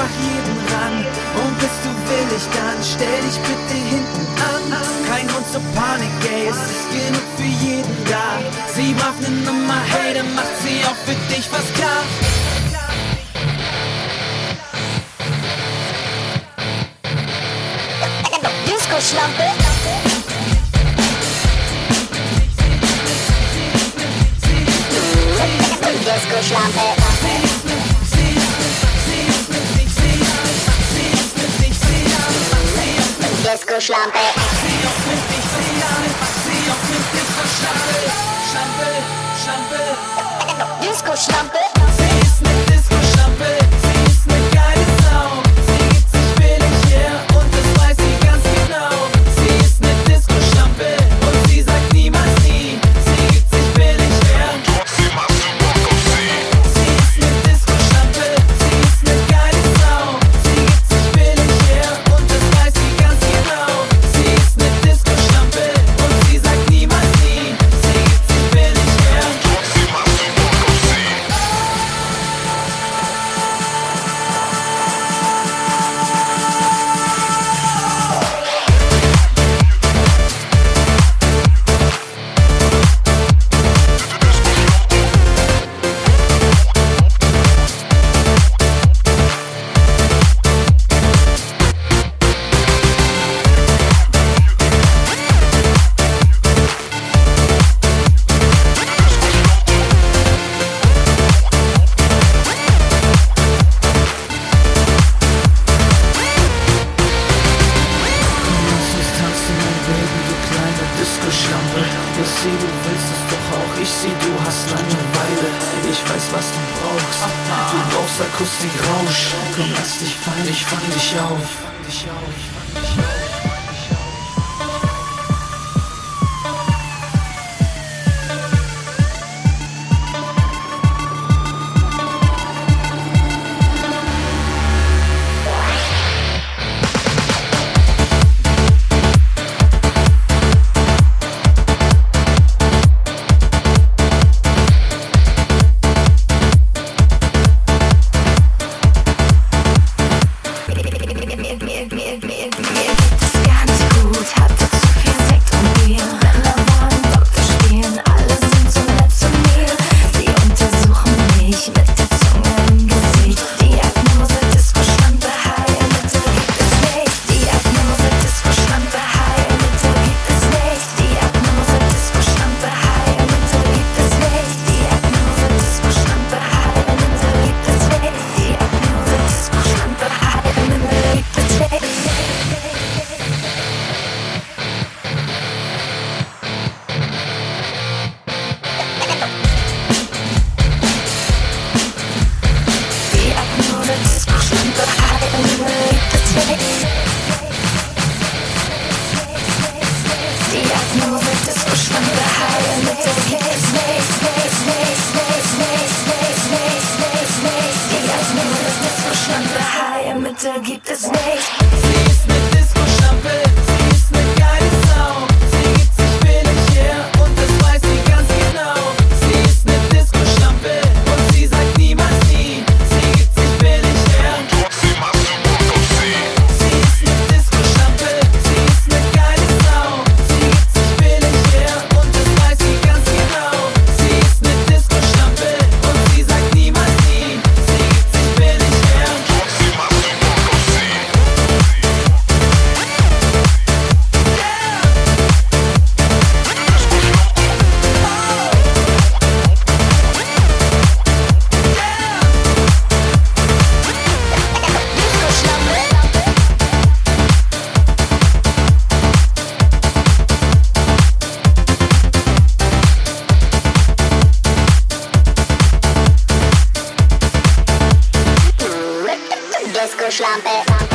einfach jeden ran. Und bist du willig, dann stell dich bitte hinten an. Kein Grund zur Panik, ey, es ist genug für jeden da. Sie macht ne Nummer, hey, dann macht sie auch für dich was klar. Disco-Schlampe. Disco-Schlampe. Disco-Schlampe. Disco-Schlampe. Sie ist ne Disco-Schlampe, sie ist ne geile Sau. Sie gibt sich billig her und das weiß sie ganz genau. Sie ist ne Disco-Schlampe und sie sagt niemals nie. Sie gibt sich billig her. Sie ist ne Disco-Schlampe, sie ist ne geile Sau. Sie gibt sich billig her und das weiß sie ganz genau. Sie ist ne Disco-Schlampe und sie sagt niemals nie. Sie gibt sich billig her. Disco-Schlampe, ich seh, du willst es doch auch. Ich seh, du hast Langeweile. Ich weiß, was du brauchst. Du brauchst Akustik-Rausch. Komm, lass dich fallen, ich fang dich auf. Da gibt es nicht. Sie ist ne Disco-Schlampe, sie ist ne geile Sau. Sie gibt sich billig her und das weiß sie ganz genau. Sie ist ne Disco-Schlampe und sie sagt niemals nie. Sie gibt sich billig her. Sie ist ne Disco-Schlampe, sie ist ne geile Sau. Sie gibt sich billig her und das weiß sie ganz genau. Sie ist ne Disco-Schlampe und sie sagt niemals nie. Sie gibt sich billig her. Disco-Schlampe.